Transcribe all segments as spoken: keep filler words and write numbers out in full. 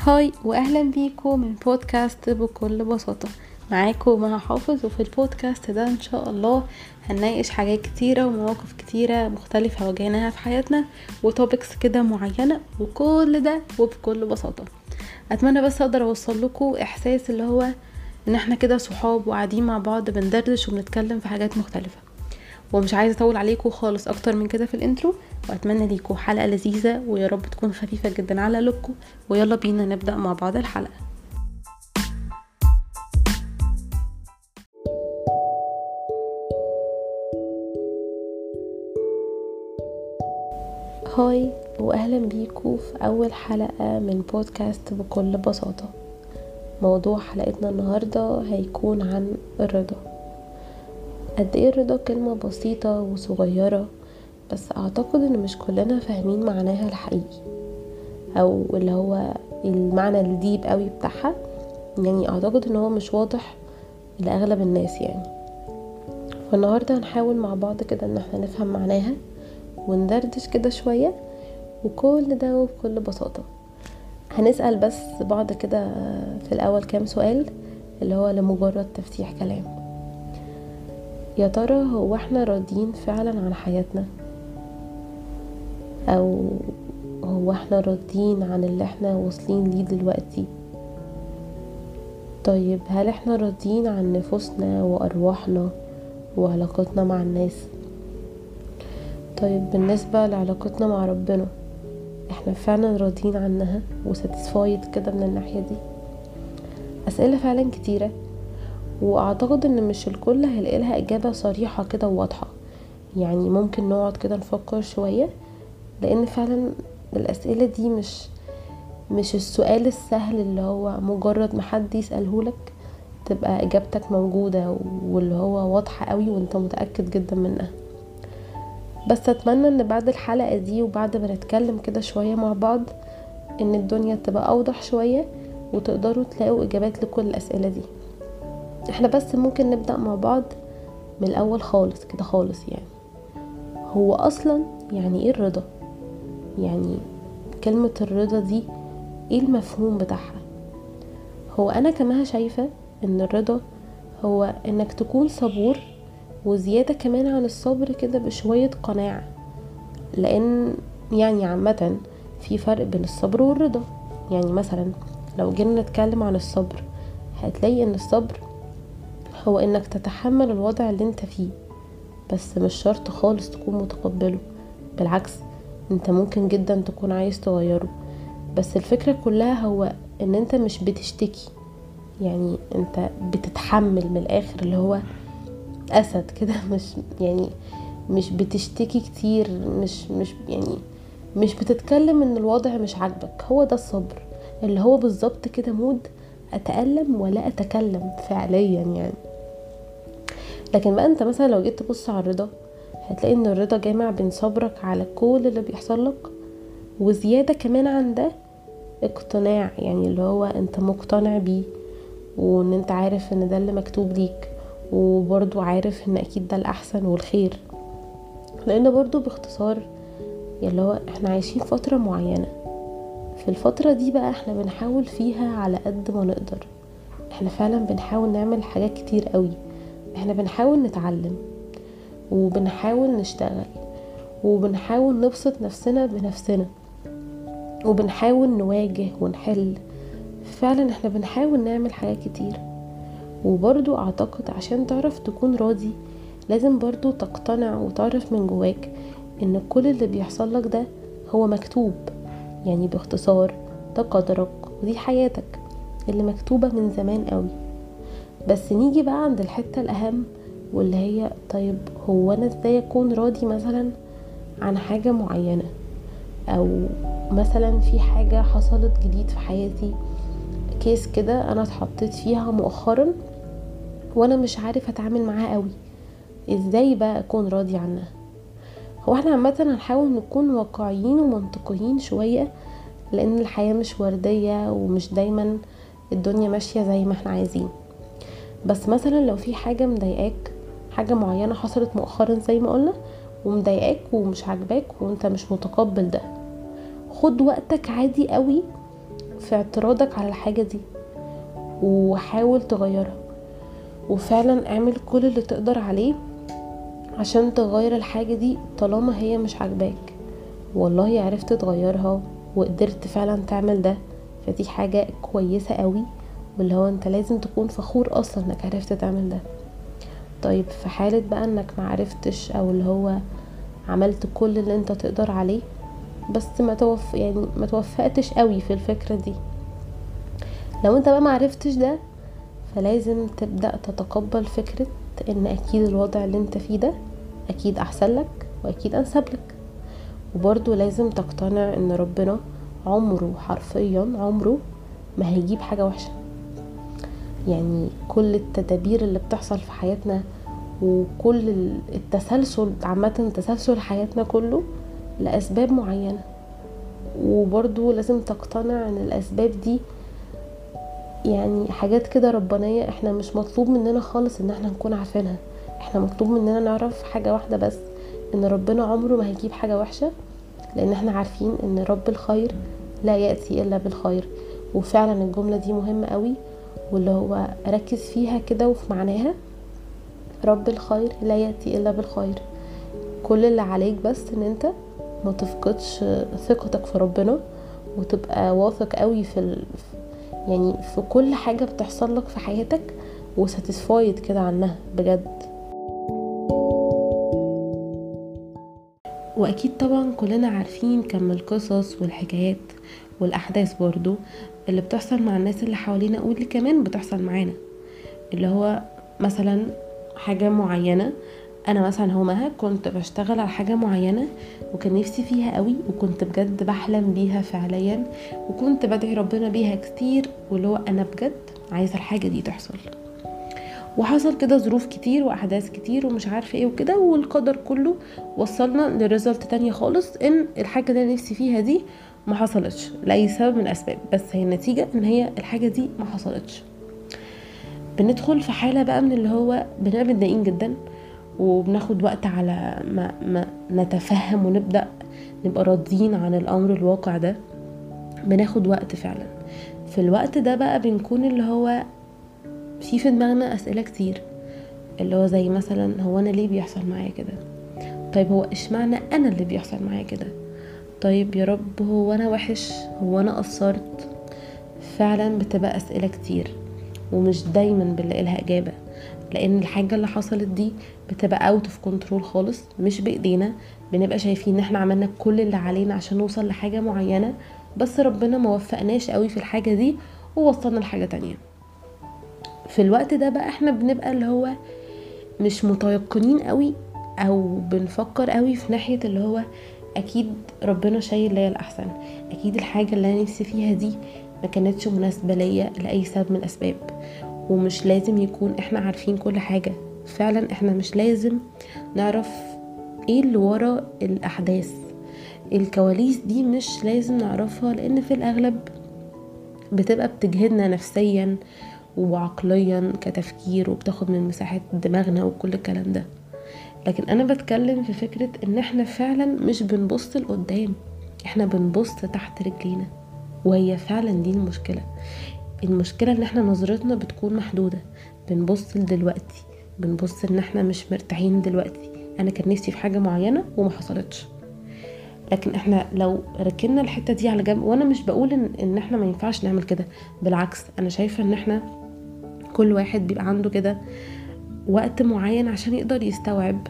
هاي واهلا بيكم من بودكاست بكل بساطة. معاكم مها حافظ، وفي البودكاست ده ان شاء الله هنناقش حاجات كتيرة ومواقف كتيرة مختلفة واجهناها في حياتنا وتوبكس كده معينة، وكل ده وبكل بساطة. اتمنى بس اقدر اوصل لكم احساس اللي هو ان احنا كده صحاب وقاعدين مع بعض بندردش وبنتكلم في حاجات مختلفة. ومش عايزه اطول عليكم خالص اكتر من كده في الانترو، واتمنى ليكم حلقه لذيذه ويا رب تكون خفيفه جدا على قلوبكم. ويلا بينا نبدا مع بعض الحلقه. هاي واهلا بيكم في اول حلقه من بودكاست بكل بساطه. موضوع حلقتنا النهارده هيكون عن الرضا. قد ايه الرضا كلمه بسيطه وصغيره، بس اعتقد ان مش كلنا فاهمين معناها الحقيقي او اللي هو المعنى الديب قوي بتاعها. يعني اعتقد ان هو مش واضح لاغلب الناس يعني. فالنهارده هنحاول مع بعض كده ان احنا نفهم معناها وندردش كده شويه، وكل ده وبكل بساطه. هنسال بس بعض كده في الاول كام سؤال، اللي هو لمجرد تفتيح كلام. يا ترى هو احنا راضيين فعلا عن حياتنا، او هو احنا راضيين عن اللي احنا واصلين ليه دلوقتي؟ طيب هل احنا راضيين عن نفوسنا وارواحنا وعلاقتنا مع الناس؟ طيب بالنسبة لعلاقتنا مع ربنا، احنا فعلا راضيين عنها وساتسفايد كده من الناحية دي؟ اسئلة فعلا كتيرة، واعتقد ان مش الكل هيلاقي لها اجابة صريحة كده وواضحة. يعني ممكن نقعد كده نفكر شوية، لان فعلا الاسئلة دي مش مش السؤال السهل اللي هو مجرد ما حد يسألهولك تبقى اجابتك موجودة واللي هو واضحة قوي وانت متأكد جدا منها. بس اتمنى ان بعد الحلقة دي وبعد ما نتكلم كده شوية مع بعض ان الدنيا تبقى اوضح شوية وتقدروا تلاقوا اجابات لكل الاسئلة دي. احنا بس ممكن نبدأ مع بعض من الاول خالص كده خالص. يعني هو اصلا يعني ايه الرضا؟ يعني كلمة الرضا دي ايه المفهوم بتاعها؟ هو انا كمان شايفة ان الرضا هو انك تكون صبور، وزيادة كمان عن الصبر كده بشوية قناعة. لان يعني عامة في فرق بين الصبر والرضا. يعني مثلا لو جينا نتكلم عن الصبر، هتلاقي ان الصبر هو انك تتحمل الوضع اللي انت فيه، بس مش شرط خالص تكون متقبله. بالعكس، انت ممكن جدا تكون عايز تغيره، بس الفكرة كلها هو ان انت مش بتشتكي. يعني انت بتتحمل من الاخر، اللي هو اسد كده. مش يعني مش بتشتكي كتير، مش مش يعني مش بتتكلم ان الوضع مش عاجبك. هو ده الصبر، اللي هو بالظبط كده مود اتألم ولا اتكلم فعليا يعني. لكن بقى انت مثلا لو جيت تبص على الرضا، هتلاقي ان الرضا جامع بين صبرك على كل اللي بيحصل لك، وزيادة كمان عن ده اقتناع. يعني اللي هو انت مقتنع بيه، وان انت عارف ان ده اللي مكتوب ليك، وبرضو عارف ان اكيد ده الاحسن والخير. لان برضو باختصار اللي هو احنا عايشين فترة معينة، في الفترة دي بقى احنا بنحاول فيها على قد ما نقدر. احنا فعلا بنحاول نعمل حاجات كتير قوي. احنا بنحاول نتعلم، وبنحاول نشتغل، وبنحاول نبسط نفسنا بنفسنا، وبنحاول نواجه ونحل. فعلا احنا بنحاول نعمل حاجات كتير. وبرضو اعتقد عشان تعرف تكون راضي لازم برضو تقتنع وتعرف من جواك ان كل اللي بيحصل لك ده هو مكتوب. يعني باختصار ده قدرك ودي حياتك اللي مكتوبة من زمان قوي. بس نيجي بقى عند الحتة الاهم، واللي هي طيب هو انا ازاي اكون راضي مثلا عن حاجة معينة، او مثلا في حاجة حصلت جديد في حياتي، كيس كده انا اتحطيت فيها مؤخرا وانا مش عارف اتعامل معاها قوي. ازاي بقى اكون راضي عنها؟ هو احنا عامه هنحاول نكون واقعيين ومنطقيين شويه، لان الحياه مش ورديه ومش دايما الدنيا ماشيه زي ما احنا عايزين. بس مثلا لو في حاجه مضايقاك، حاجه معينه حصلت مؤخرا زي ما قلنا ومضايقاك ومش عاجباك وانت مش متقبل ده، خد وقتك عادي قوي في اعتراضك على الحاجة دي وحاول تغيرها، وفعلا اعمل كل اللي تقدر عليه عشان تغير الحاجة دي طالما هي مش عاجباك. والله عرفت تغيرها وقدرت فعلا تعمل ده، فدي حاجة كويسة قوي، واللي هو انت لازم تكون فخور اصلا انك عرفت تعمل ده. طيب في حالة بقى انك معرفتش او اللي هو عملت كل اللي انت تقدر عليه بس ما توف يعني ما توفقتش قوي في الفكرة دي، لو انت بقى معرفتش ده فلازم تبدأ تتقبل فكرة ان اكيد الوضع اللي انت فيه ده اكيد احسن لك واكيد انسب لك. وبرضو لازم تقتنع ان ربنا عمره حرفيا عمره ما هيجيب حاجة وحشة. يعني كل التدابير اللي بتحصل في حياتنا وكل التسلسل عامة تسلسل حياتنا كله لأسباب معينة، وبرضو لازم تقتنع ان الأسباب دي يعني حاجات كده ربانية، احنا مش مطلوب مننا خالص ان احنا نكون عارفينها، احنا مطلوب مننا نعرف حاجة واحدة بس، ان ربنا عمره ما هيجيب حاجة وحشة، لان احنا عارفين ان رب الخير لا يأتي الا بالخير. وفعلا الجملة دي مهمة قوي، واللي هو ركز فيها كده وفي معناها، رب الخير لا يأتي الا بالخير. كل اللي عليك بس ان انت ما تفقدش ثقتك في ربنا، وتبقى واثق قوي في ال... يعني في كل حاجة بتحصل لك في حياتك وساتسفايد كده عنها بجد. واكيد طبعا كلنا عارفين كم القصص والحكايات والاحداث برضو اللي بتحصل مع الناس اللي حوالينا واللي كمان بتحصل معانا، اللي هو مثلا حاجة معينة، انا مثلا هو مها كنت بشتغل على حاجة معينة وكان نفسي فيها قوي وكنت بجد بحلم بيها فعليا وكنت بدعي ربنا بيها كتير، واللي هو انا بجد عايزة الحاجة دي تحصل، وحصل كده ظروف كتير واحداث كتير ومش عارفه ايه وكده، والقدر كله وصلنا لريزلت تانية خالص، ان الحاجه اللي انا نفسي فيها دي ما حصلتش لاي سبب من الاسباب، بس هي النتيجه ان هي الحاجه دي ما حصلتش. بندخل في حاله بقى من اللي هو بنبقى متضايقين جدا، وبناخد وقت على ما, ما نتفهم ونبدا نبقى راضيين عن الامر الواقع ده، بناخد وقت فعلا. في الوقت ده بقى بنكون اللي هو في في دماغنا اسئله كتير، اللي هو زي مثلا هو انا ليه بيحصل معايا كده؟ طيب هو اشمعنى انا اللي بيحصل معايا كده؟ طيب يا رب هو انا وحش؟ هو انا قصرت؟ فعلا بتبقى اسئله كتير ومش دايما بنلاقي لها اجابه، لان الحاجه اللي حصلت دي بتبقى اوت اوف كنترول خالص، مش بايدينا. بنبقى شايفين ان احنا عملنا كل اللي علينا عشان نوصل لحاجه معينه، بس ربنا ما وفقناش قوي في الحاجه دي ووصلنا لحاجه تانية. في الوقت ده بقى احنا بنبقى اللي هو مش متيقنين قوي او بنفكر قوي في ناحية اللي هو اكيد ربنا شايل ليا الاحسن، اكيد الحاجة اللي انا نفسي فيها دي ما كانتش مناسبة ليا لاي سبب من الاسباب. ومش لازم يكون احنا عارفين كل حاجة، فعلا احنا مش لازم نعرف ايه اللي ورا الاحداث، الكواليس دي مش لازم نعرفها، لان في الاغلب بتبقى بتجهدنا نفسيا وعقليا كتفكير وبتاخد من مساحة دماغنا وكل الكلام ده. لكن انا بتكلم في فكرة ان احنا فعلا مش بنبص لقدام، احنا بنبص تحت رجلينا، وهي فعلا دي المشكلة. المشكلة ان احنا نظرتنا بتكون محدودة، بنبص لدلوقتي، بنبص ان احنا مش مرتاحين دلوقتي، انا كان نفسي في حاجة معينة وما حصلتش. لكن احنا لو ركننا الحتة دي على جنب، وانا مش بقول ان, إن احنا ما ينفعش نعمل كده، بالعكس انا شايفة ان احنا كل واحد بيبقى عنده كده وقت معين عشان يقدر يستوعب،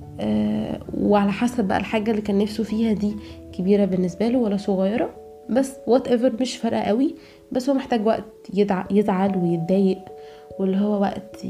آه وعلى حسب بقى الحاجة اللي كان نفسه فيها دي كبيرة بالنسبة له ولا صغيرة، بس whatever مش فارقة قوي، بس هو محتاج وقت يدع يزعل ويتضايق، واللي هو وقت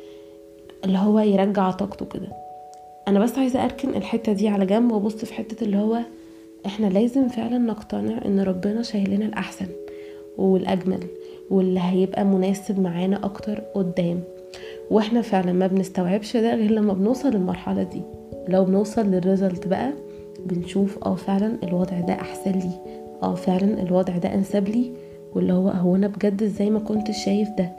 اللي هو يرجع طاقته كده. انا بس عايزة اركن الحتة دي على جنب وابص في حتة اللي هو احنا لازم فعلا نقتنع ان ربنا شايلنا الاحسن والاجمل واللي هيبقى مناسب معانا اكتر قدام، واحنا فعلا ما بنستوعبش ده غير لما بنوصل للمرحلة دي. لو بنوصل للريزلت بقى بنشوف اه فعلا الوضع ده احسن لي، اه فعلا الوضع ده انسب لي، واللي هو هو انا بجد ازاي ما كنتش شايف ده؟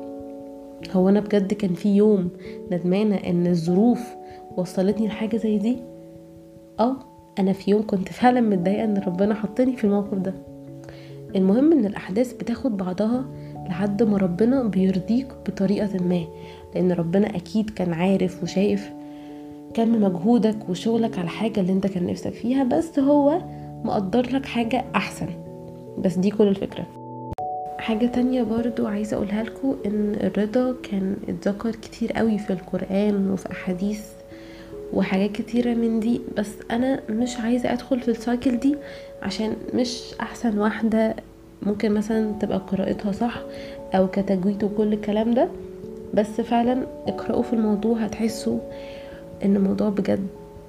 هو انا بجد كان في يوم ندمانة ان الظروف وصلتني لحاجة زي دي؟ اه انا في يوم كنت فعلا متضايقة ان ربنا حطني في الموقف ده. المهم ان الاحداث بتاخد بعضها لحد ما ربنا بيرضيك بطريقة ما، لان ربنا اكيد كان عارف وشايف كم مجهودك وشغلك على حاجة اللي انت كان نفسك فيها، بس هو مقدر لك حاجة احسن. بس دي كل الفكرة. حاجة تانية برضو عايزة اقولها لكم، ان الرضا كان اتذكر كتير قوي في القرآن وفي احاديث وحاجات كتيرة من دي، بس انا مش عايزة ادخل في السايكل دي عشان مش احسن واحدة ممكن مثلا تبقى قراءتها صح او كتجويد وكل الكلام ده. بس فعلا اقرأوا في الموضوع هتحسوا ان الموضوع بجد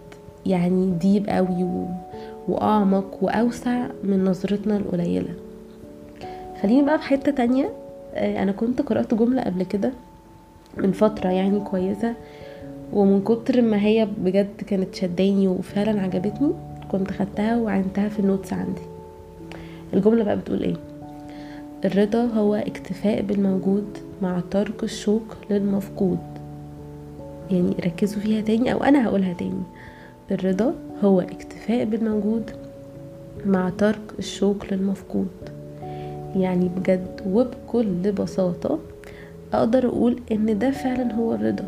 يعني ديب قوي و... واعمق واوسع من نظرتنا القليلة. خليني بقى في حتة تانية. انا كنت قرأت جملة قبل كده من فترة يعني كويسة، ومن كتر ما هي بجد كانت شداني وفعلا عجبتني كنت خدتها وعنتها في النوتس عندي. الجملة بقى بتقول ايه؟ الرضا هو اكتفاء بالموجود مع ترك الشوق للمفقود. يعني ركزوا فيها تاني او انا هقولها تاني. الرضا هو اكتفاء بالموجود مع ترك الشوق للمفقود. يعني بجد وبكل بساطة اقدر اقول ان ده فعلا هو الرضا،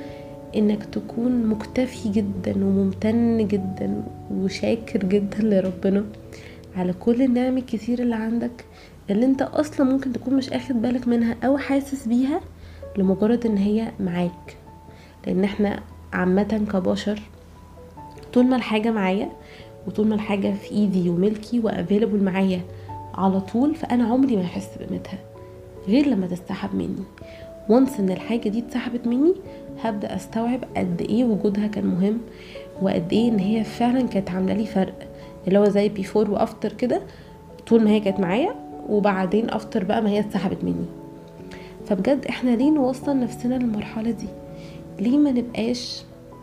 انك تكون مكتفي جدا وممتن جدا وشاكر جدا لربنا على كل النعم الكثير اللي عندك، اللي انت اصلا ممكن تكون مش اخد بالك منها او حاسس بيها لمجرد ان هي معاك. لان احنا عامة كبشر طول ما الحاجة معايا وطول ما الحاجة في ايدي وملكي وافيلبل معايا على طول، فانا عمري ما احس بقيمتها غير لما تستحب مني. وانس ان الحاجة دي اتسحبت مني هبدأ استوعب قد ايه وجودها كان مهم، وقد ايه ان هي فعلا كانت عامله لي فرق، اللي هو زي بيفور وافتر كده، طول ما هي كانت معايا وبعدين افتر بقى ما هي اتسحبت مني. فبجد احنا ليه نوصل نفسنا للمرحله دي؟ ليه ما نبقاش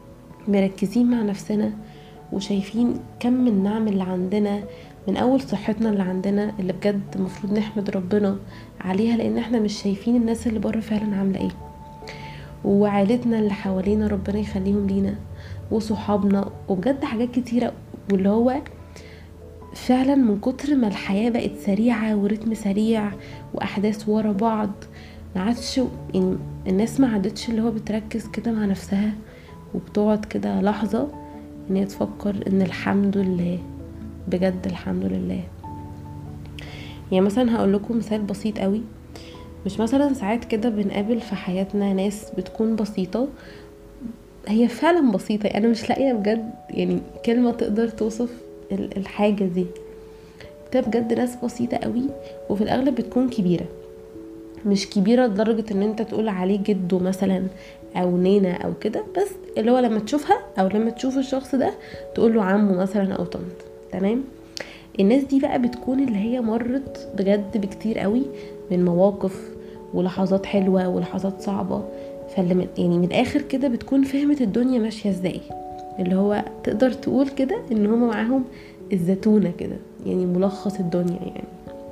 مركزين مع نفسنا وشايفين كم النعم اللي عندنا، من اول صحتنا اللي عندنا اللي بجد المفروض نحمد ربنا عليها، لان احنا مش شايفين الناس اللي بره فعلا عامله ايه، وعائلتنا اللي حوالينا ربنا يخليهم لينا، وصحابنا، وبجد حاجات كتيرة. واللي هو فعلا من كتر ما الحياة بقت سريعة ورتم سريع واحداث ورا بعض، ما عادش يعني الناس ما عادتش اللي هو بتركز كده مع نفسها وبتقعد كده لحظة ان هي تفكر ان الحمد لله، بجد الحمد لله. يعني مثلا هقول لكم مثال بسيط قوي. مش مثلا ساعات كده بنقابل في حياتنا ناس بتكون بسيطة، هي فعلا بسيطة، انا مش لاقيه بجد يعني كلمة تقدر توصف الحاجة دي. ده بجد ناس بسيطة قوي، وفي الاغلب بتكون كبيرة، مش كبيرة لدرجة ان انت تقول عليه جده مثلا او نينا او كده، بس اللي هو لما تشوفها او لما تشوف الشخص ده تقول له عمو مثلا او طنط. تمام. الناس دي بقى بتكون اللي هي مرت بجد بكتير قوي من مواقف ولحظات حلوة ولحظات صعبة، فاللي من يعني من الاخر كده بتكون فهمت الدنيا ماشية ازاي، اللي هو تقدر تقول كده ان هما معاهم الزتونة كده، يعني ملخص الدنيا يعني.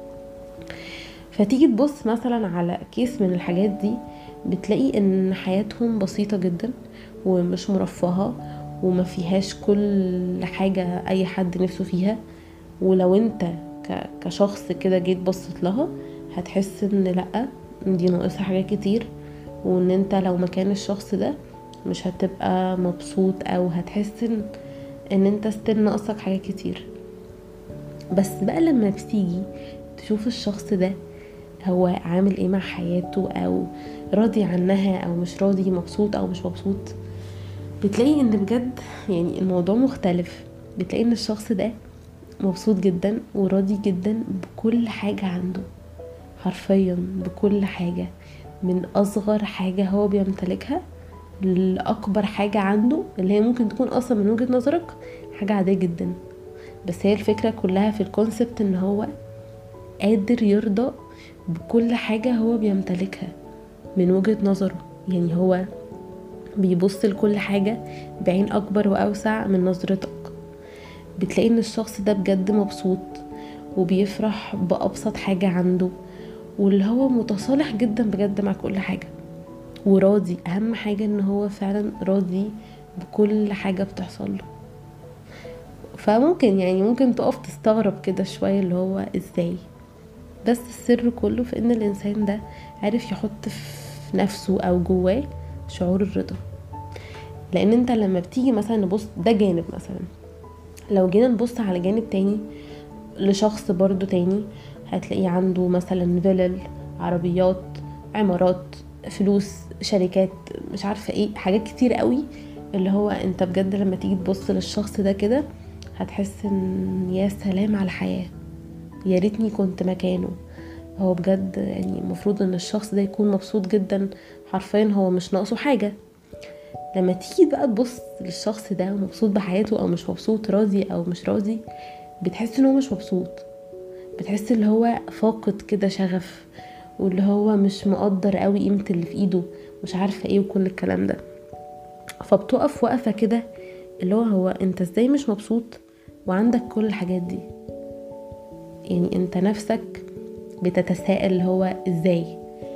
فتيجي تبص مثلا على كيس من الحاجات دي بتلاقي ان حياتهم بسيطة جدا ومش مرفهة وما فيهاش كل حاجة اي حد نفسه فيها. ولو انت كشخص كده جيت بصت لها هتحس ان لأ، دي ناقصها حاجات كتير، وان انت لو مكان الشخص ده مش هتبقى مبسوط او هتحس ان, إن انت ستيل ناقصك حاجات كتير. بس بقى لما بتيجي تشوف الشخص ده هو عامل ايه مع حياته، او راضي عنها او مش راضي، مبسوط او مش مبسوط، بتلاقي ان بجد يعني الموضوع مختلف. بتلاقي ان الشخص ده مبسوط جدا وراضي جدا بكل حاجة عنده، حرفيا بكل حاجة، من اصغر حاجة هو بيمتلكها لأكبر حاجة عنده، اللي هي ممكن تكون اصلا من وجهة نظرك حاجة عادية جدا، بس هي الفكرة كلها في الكونسبت ان هو قادر يرضى بكل حاجة هو بيمتلكها من وجهة نظره. يعني هو بيبص لكل حاجة بعين اكبر واوسع من نظرتك. بتلاقي ان الشخص ده بجد مبسوط وبيفرح بأبسط حاجة عنده، واللي هو متصالح جدا بجد مع كل حاجة وراضي. اهم حاجة ان هو فعلا راضي بكل حاجة بتحصل له. فممكن يعني ممكن تقف تستغرب كده شوية اللي هو ازاي بس السر كله في ان الانسان ده عارف يحط في نفسه او جواه شعور الرضا. لان انت لما بتيجي مثلا نبص، ده جانب مثلا، لو جينا نبص على جانب تاني لشخص برضو تاني، هتلاقيه عنده مثلا فيلل، عربيات، عمارات، فلوس، شركات، مش عارفة ايه، حاجات كتير قوي. اللي هو انت بجد لما تيجي تبص للشخص ده كده هتحس ان يا سلام على الحياة، يا ريتني كنت مكانه. هو بجد يعني المفروض ان الشخص ده يكون مبسوط جدا، حرفيا هو مش ناقصه حاجة. لما تيجي بقى تبص للشخص ده مبسوط بحياته او مش مبسوط، راضي او مش راضي، بتحس ان هو مش مبسوط، بتحس اللي هو فاقد كده شغف، واللي هو مش مقدر قوي قيمة اللي في ايده، مش عارفة ايه وكل الكلام ده. فبتقف وقفة كده اللي هو هو انت ازاي مش مبسوط وعندك كل الحاجات دي؟ يعني انت نفسك بتتساءل اللي هو ازاي.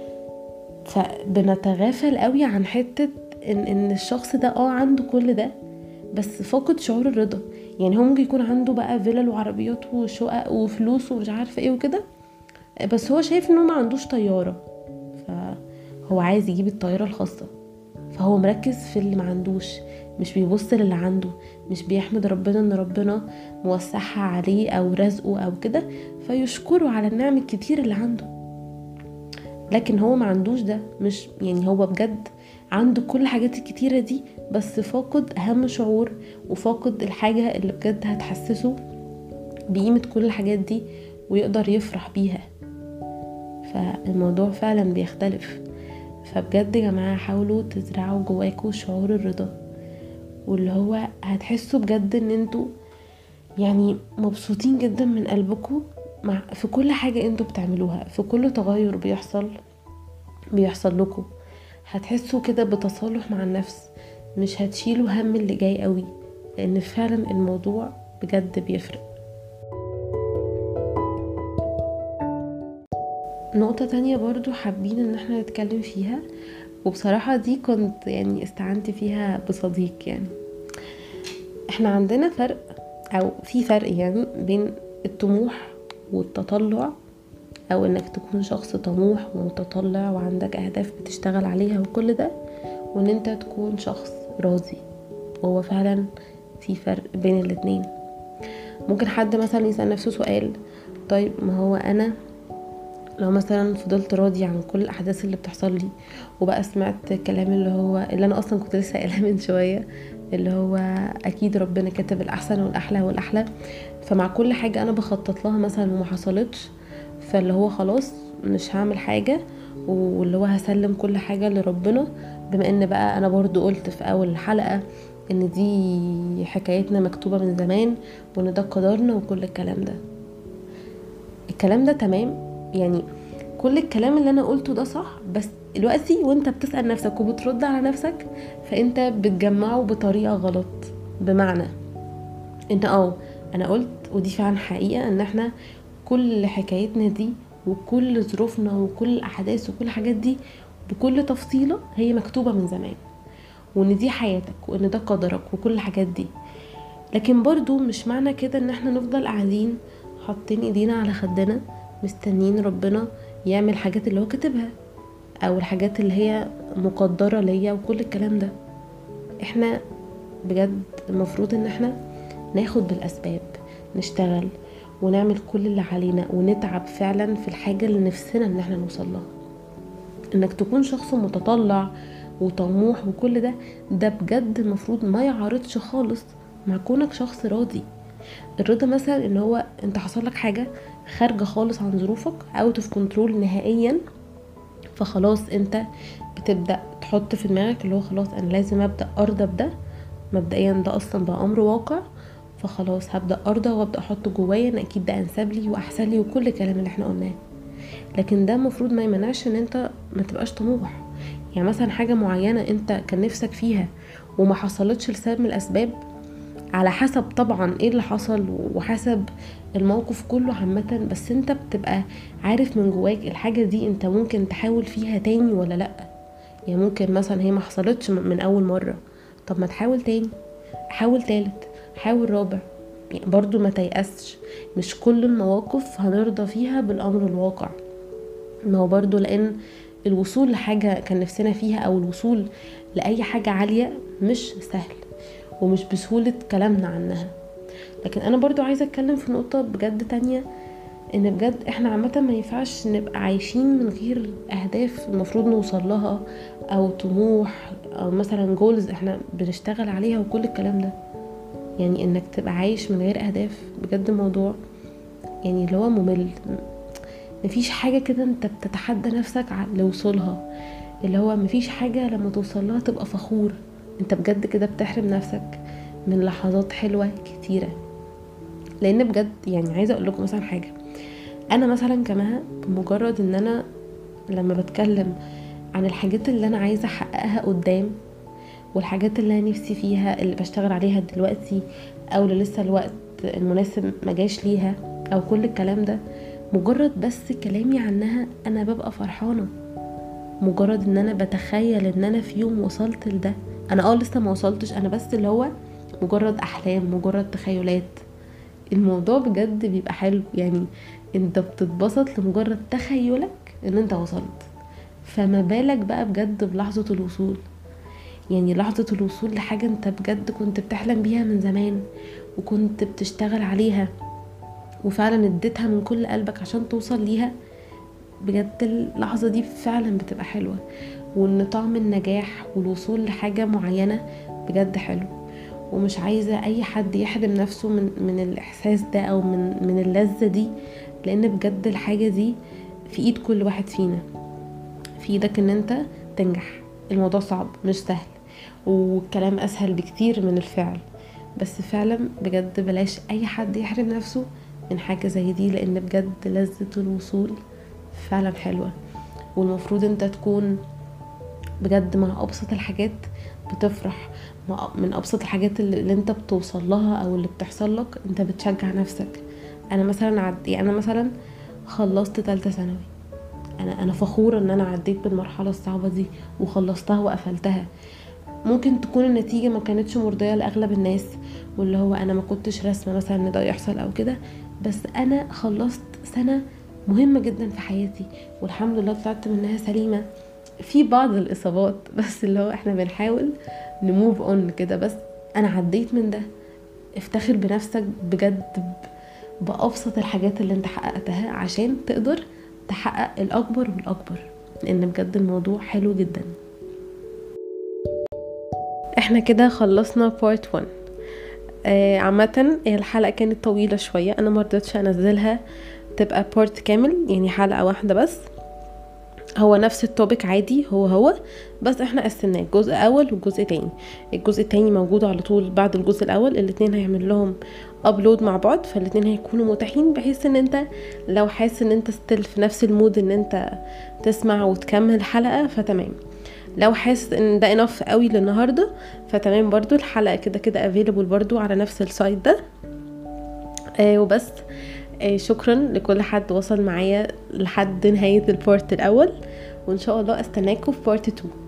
فبنتغافل قوي عن حتة ان, إن الشخص ده اه عنده كل ده بس فاقد شعور الرضا. يعني هو ممكن يكون عنده بقى فيلل وعربيات وشقق وفلوس ومش عارفة ايه وكده، بس هو شايف انه ما عندوش طيارة، فهو عايز يجيب الطيارة الخاصة، فهو مركز في اللي ما عندوش، مش بيبص للي عنده، مش بيحمد ربنا ان ربنا موسعها عليه او رزقه او كده فيشكره على النعم الكتير اللي عنده. لكن هو ما عندوش ده، مش يعني هو بجد عنده كل الحاجات الكتيرة دي بس فاقد اهم شعور، وفاقد الحاجة اللي بجد هتحسسه بقيمة كل الحاجات دي ويقدر يفرح بيها. فالموضوع فعلا بيختلف. فبجد يا جماعة حاولوا تزرعوا جواكوا شعور الرضا، واللي هو هتحسوا بجد ان انتوا يعني مبسوطين جدا من قلبكم مع في كل حاجة انتوا بتعملوها، في كل تغير بيحصل بيحصل لكم. هتحسوا كده بتصالح مع النفس، مش هتشيلوا هم اللي جاي قوي، لان فعلا الموضوع بجد بيفرق. نقطة تانية برضو حابين ان احنا نتكلم فيها، وبصراحة دي كنت يعني استعنت فيها بصديق. يعني احنا عندنا فرق او في فرق يعني بين الطموح والتطلع، او انك تكون شخص طموح ومتطلع وعندك اهداف بتشتغل عليها وكل ده، وان انت تكون شخص راضي. وهو فعلا في فرق بين الاتنين. ممكن حد مثلا يسأل نفسه سؤال، طيب ما هو انا لو مثلا فضلت راضي عن كل الاحداث اللي بتحصل لي، وبقى سمعت كلام اللي هو اللي انا اصلا كنت لسه قايلاه من شويه، اللي هو اكيد ربنا كاتب الاحسن والاحلى والاحلى، فمع كل حاجه انا بخطط لها مثلا وما حصلتش، فاللي هو خلاص مش هعمل حاجه، واللي هو هسلم كل حاجه لربنا، بما ان بقى انا برضو قلت في اول الحلقه ان دي حكايتنا مكتوبه من زمان، وان ده قدرنا وكل الكلام ده. الكلام ده تمام، يعني كل الكلام اللي انا قلته ده صح، بس دلوقتي وانت بتسأل نفسك وبترد على نفسك فانت بتجمعه بطريقة غلط. بمعنى ان اه انا قلت، ودي فعلا حقيقة، ان احنا كل حكايتنا دي وكل ظروفنا وكل الاحداث وكل الحاجات دي بكل تفصيلة هي مكتوبة من زمان، وان دي حياتك وان ده قدرك وكل الحاجات دي. لكن برضو مش معنى كده ان احنا نفضل قاعدين حاطين ايدينا على خدنا مستنيين ربنا يعمل حاجات اللي هو كاتبها، او الحاجات اللي هي مقدرة ليا وكل الكلام ده. احنا بجد المفروض ان احنا ناخد بالاسباب، نشتغل ونعمل كل اللي علينا ونتعب فعلا في الحاجة اللي نفسنا ان احنا نوصل لها. انك تكون شخص متطلع وطموح وكل ده، ده بجد المفروض ما يعارضش خالص مع كونك شخص راضي. الرضا مثلا ان هو انت حصل لك حاجة خارجة خالص عن ظروفك اوت اوف كنترول نهائيا، فخلاص انت بتبدأ تحط في دماغك اللي هو خلاص انا لازم ابدأ ارضى بده. مبدئيا ده اصلا بقى امر واقع، فخلاص هبدأ ارضى وابدأ احط جوايا ان اكيد ده انسب لي واحسن لي وكل الكلام اللي احنا قلناه. لكن ده المفروض ما يمنعش ان انت ما تبقاش طموح. يعني مثلا حاجة معينة انت كان نفسك فيها وما حصلتش لسبب من الاسباب، على حسب طبعا ايه اللي حصل وحسب الموقف كله عامة، بس انت بتبقى عارف من جواك الحاجة دي انت ممكن تحاول فيها تاني ولا لا. يعني ممكن مثلا هي ما حصلتش من اول مرة، طب ما تحاول تاني، حاول تالت، حاول رابع. يعني برضو ما تيأسش، مش كل المواقف هنرضى فيها بالامر الواقع. ما هو برضو لان الوصول لحاجة كان نفسنا فيها او الوصول لأي حاجة عالية مش سهل ومش بسهولة كلامنا عنها. لكن انا برضو عايزة اتكلم في نقطة بجد تانية، ان بجد احنا عامة ما ينفعش نبقى عايشين من غير اهداف المفروض نوصل لها، او طموح، او مثلا جولز احنا بنشتغل عليها وكل الكلام ده. يعني انك تبقى عايش من غير اهداف بجد موضوع يعني اللي هو ممل. مفيش حاجة كده انت بتتحدى نفسك لوصولها، اللي هو مفيش حاجة لما توصلها تبقى فخور. انت بجد كده بتحرم نفسك من لحظات حلوة كتيرة. لان بجد يعني عايزة اقول لكم مثلا حاجة، انا مثلا كمان بمجرد ان انا لما بتكلم عن الحاجات اللي انا عايزة احققها قدام، والحاجات اللي انا نفسي فيها اللي بشتغل عليها دلوقتي، او اللي لسه الوقت المناسب مجاش ليها، او كل الكلام ده، مجرد بس كلامي عنها انا ببقى فرحانة. مجرد ان انا بتخيل ان انا في يوم وصلت لده، انا اه لسه ما وصلتش، انا بس اللي هو مجرد احلام، مجرد تخيلات. الموضوع بجد بيبقى حلو، يعني انت بتتبسط لمجرد تخيلك ان انت وصلت. فما بالك بقى بجد بلحظة الوصول، يعني لحظة الوصول لحاجة انت بجد كنت بتحلم بيها من زمان وكنت بتشتغل عليها وفعلا اديتها من كل قلبك عشان توصل ليها. بجد اللحظة دي فعلا بتبقى حلوة، وان طعم النجاح والوصول لحاجة معينة بجد حلو. ومش عايزة اي حد يحرم نفسه من, من الاحساس ده او من, من اللذة دي، لان بجد الحاجة دي في ايد كل واحد فينا. في ايدك ان انت تنجح. الموضوع صعب مش سهل، والكلام اسهل بكتير من الفعل، بس فعلا بجد بلاش اي حد يحرم نفسه من حاجة زي دي، لان بجد لذة الوصول فعلا حلوة. والمفروض انت تكون بجد مع ابسط الحاجات بتفرح، من ابسط الحاجات اللي انت بتوصل لها او اللي بتحصل لك انت بتشجع نفسك. انا مثلا عد... يعني انا مثلا خلصت تالتة ثانوي، انا انا فخورة ان انا عديت بالمرحلة الصعبة دي وخلصتها وقفلتها. ممكن تكون النتيجة ما كانتش مرضية لاغلب الناس، واللي هو انا ما كنتش رسمة مثلا ان ده يحصل او كده، بس انا خلصت سنة مهمة جدا في حياتي والحمد لله طلعت منها سليمة. في بعض الاصابات بس اللي هو احنا بنحاول نموف اون كده، بس انا عديت من ده. افتخر بنفسك بجد بأبسط الحاجات اللي انت حققتها عشان تقدر تحقق الاكبر والاكبر، لان بجد الموضوع حلو جدا. احنا كده خلصنا بارت واحد. آه عامة الحلقة كانت طويلة شوية، انا مرضتش انزلها تبقى بارت كامل، يعني حلقة واحدة بس. هو نفس التوبيك عادي هو هو، بس احنا قسمناه جزء اول وجزء تاني. الجزء التاني موجود على طول بعد الجزء الاول، الاتنين هيعمل لهم ابلود مع بعض، فالاتنين هيكونوا متاحين بحيث ان انت لو حاسس ان انت ستيل في نفس المود ان انت تسمع وتكمل الحلقة فتمام. لو حاسس ان ده انف قوي للنهاردة فتمام برضو، الحلقة كده كده افيلبل برضو على نفس السايت ده. آه وبس. آه شكرا لكل حد وصل معايا لحد نهاية البارت الاول، وان شاء الله استناكم في بارت اتنين.